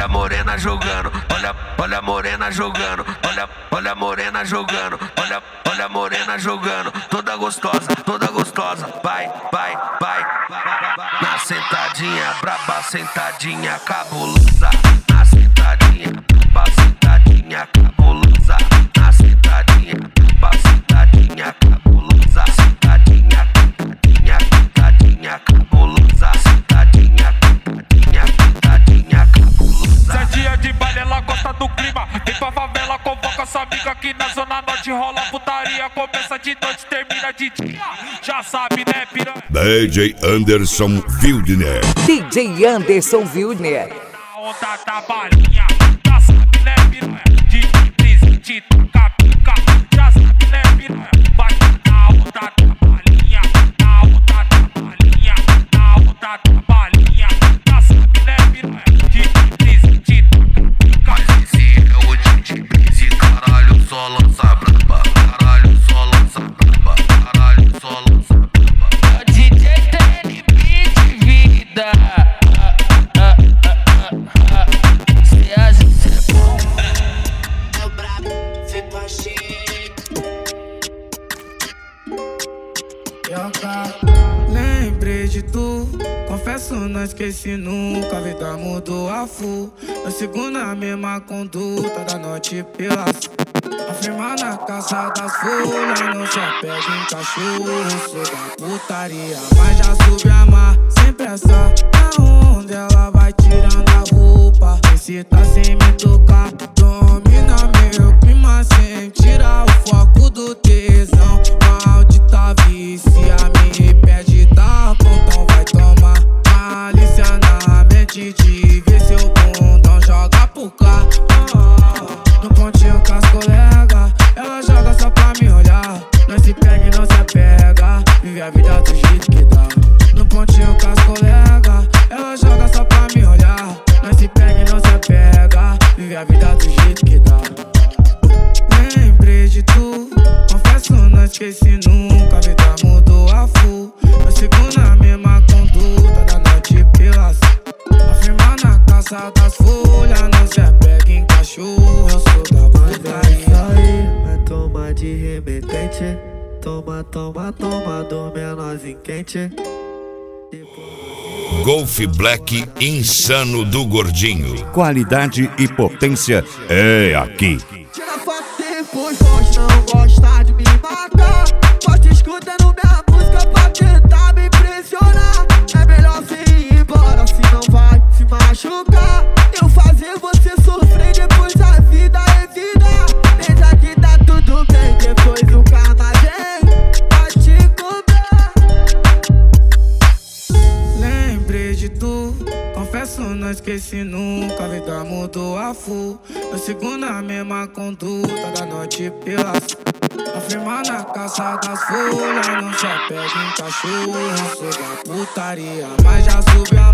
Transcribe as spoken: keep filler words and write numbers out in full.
a morena jogando, olha, olha a morena jogando, olha, olha a morena jogando, olha, olha a morena jogando, toda gostosa, toda gostosa, vai, vai, vai, na sentadinha, braba, sentadinha, cabulosa, na sentadinha, braba, sentadinha, cabulosa, na sentadinha, braba, sentadinha, cabulosa, sentadinha, sentadinha, sentadinha, cabulosa, sentadinha, sentadinha, sentadinha, cabulosa. Se é dia de baile, ela gosta do clima. Vem pra favela, convoca sua amiga. Aqui na Zona Norte rola putaria. Começa de noite, termina de dia. Já sabe, né, piranha? D J Anderson Wildner. D J Anderson Wildner. Na onda da balinha. Já sabe, né, piranha? De brisa, de toca, pica. Já sabe, né, piranha? Bate na onda da balinha. Na onda da balinha. Na onda da balinha. Já sabe, né, piranha? De brisa, de toca, pica. Mas esse é o D J Breezy, caralho, só lança braba. Caralho, só lança braba. Caralho, só lança braba. O D J tem limite, vida. Se a gente é bom, é o brabo, feito a chique. Lembrei de tu, confesso não esqueci nunca. A vida mudou a full. Eu sigo na mesma conduta da noite pela afirmar na caça das folhas. Não se apega em cachorro, sou da putaria, mas já soube amar sem pressa. Na onda ela vai tirando a roupa, excita sem me tocar. Domina meu clima sem tirar o foco do tesão. Maldita vicia me pede tá bom, então vai tomar. Malícia na mente de ver seu bundão joga pro cá. No pontinho com as colegas, ela joga só pra me olhar. Nós se pega e não se apega, vive a vida do jeito que dá. No pontinho com as colegas, ela joga só pra me olhar. Nós se pega e não se apega, vive a vida do jeito que dá. Lembrei de tu, confesso não esqueci nunca. A vida mudou a full. Eu sigo na mesma conduta da noite pelas afirmar na caça das folhas. Não se apega em cachorro, eu sou da putaria. Vai tomar de remetente. Toma, toma, toma do menorzinho quente. Golf Black Insano do Gordinho. Qualidade e potência é aqui. Tira foto depois, pode não gostar de me matar. Pode escutando minha música pra tentar me impressionar. É melhor você ir embora, se não vai se machucar. Eu fazer você sofrer, depois a vida é vida. Veja que tá tudo bem, depois o karma vem pra te cobrar. Lembrei de tu, confesso não esqueci nunca. A vida mudou a full. Eu sigo na mesma conduta da noite pelas afirmar na caça das folhas. Não se apega em cachorro, sou da putaria, mas já soube a